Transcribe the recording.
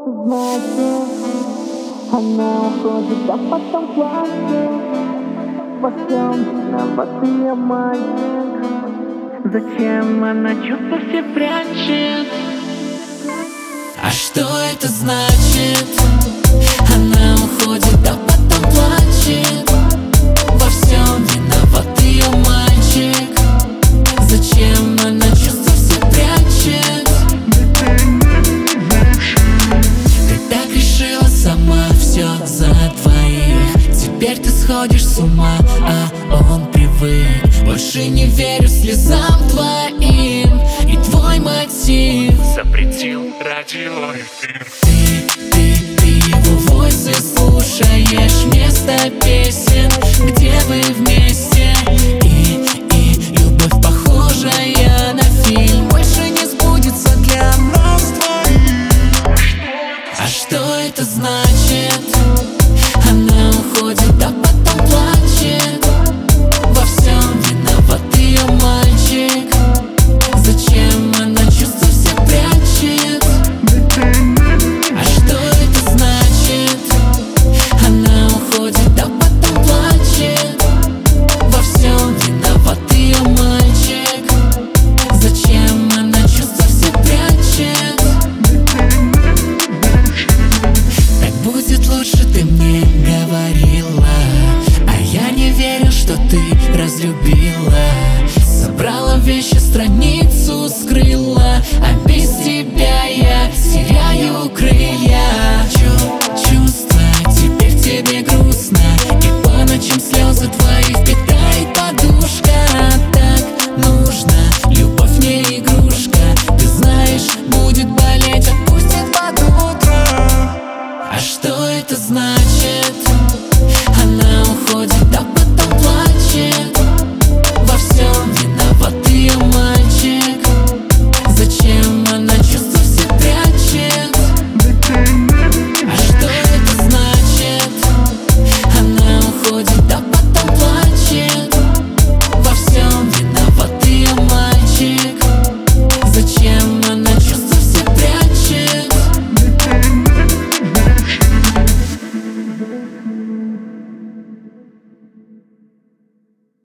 это значит? Она уходит, а потом плачет. Во всем виноват ее мальчик. Зачем она чувства все прячет? А что это значит? Она уходит, а потом плачет. Во всем виноват ее мальчик. Зачем она чувства все прячет? Ты так решила сама, все за двоих. Теперь ты сходишь с ума, а он привык. Больше не верю слезам твоим. И твой мотив запретил радиоэфир. Ты его войсы слушаешь вместо песен, где вы вместе. И любовь, похожая на фильм, больше не сбудется для нас двоих. А что это значит?